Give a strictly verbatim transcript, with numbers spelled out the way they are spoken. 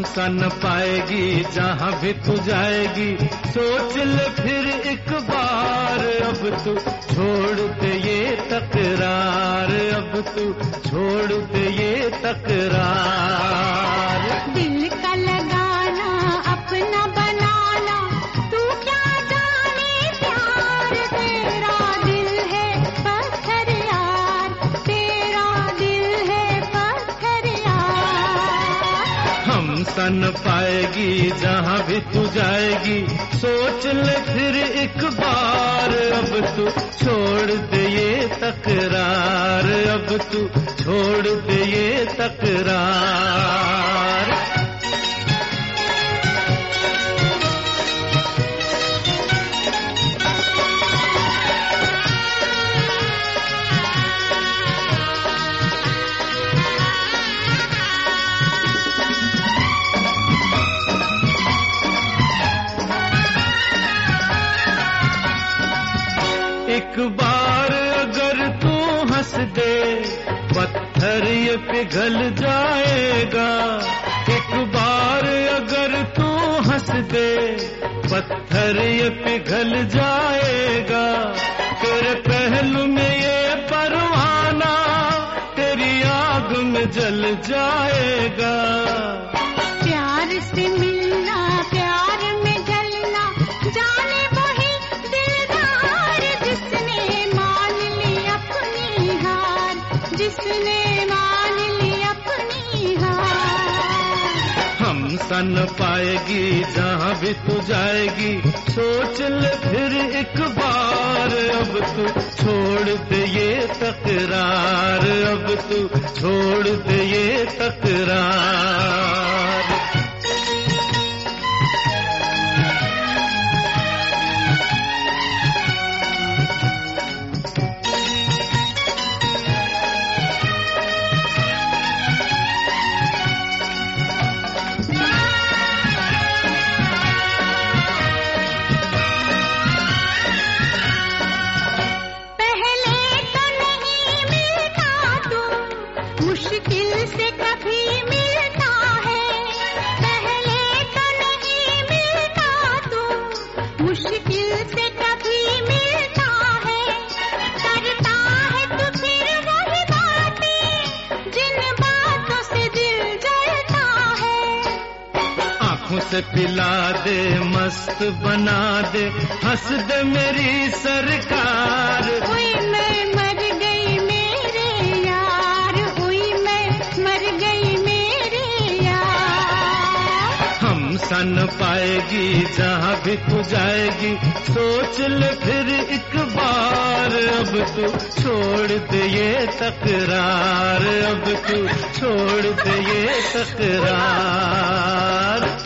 सा न पाएगी जहाँ भी तू जाएगी, सोच ले फिर एक बार। अब तू छोड़ दे ये तकरार, अब तू छोड़ दे ये तकरार। दिल का लगाना अपना बनाना, तू क्या जाने प्यार। तेरा दिल है पत्थर यार, तेरा दिल है पत्थर यार। हम सा न पाएगी जहाँ भी तू जाएगी, सोच ले फिर एक बार। अब तू छोड़ दे ये तकरार, अब तू छोड़ दे ये तकरार। एक बार अगर तू हंस दे, पत्थर ये पिघल जाएगा। एक बार अगर तू हंस दे, पत्थर ये पिघल जाएगा। तेरे पहलू में ये परवाना, तेरी आग में जल जाएगा। प्यार से मिलना, प्यार में जलना, जाने वही दिलदार जिसने मान ली अपनी हार, जिसने मान ली अपनी हार। हम सा न पाएगी जहाँ भी तू जाएगी, सोच ले फिर एक बार। अब तू छोड़ दे ये तकरार, अब तू छोड़ दे ये तकरार। मुश्किल से कभी मिलता है, पहले तो नहीं मिलता तू, मुश्किल से कभी मिलता है। करता है तो फिर वही बातें, जिन बातों से दिल जलता है। आँखों से पिला दे, मस्त बना दे, हंस दे मेरी सरकार। हुई मैं मर गई मेरे यार, हुई मैं मर गई मेरे यार। हम सा न पाएगी जहाँ भी तू जाएगी, सोच ले फिर एक बार। अब तू छोड़ दे ये तकरार, अब तू छोड़ दे ये तकरार।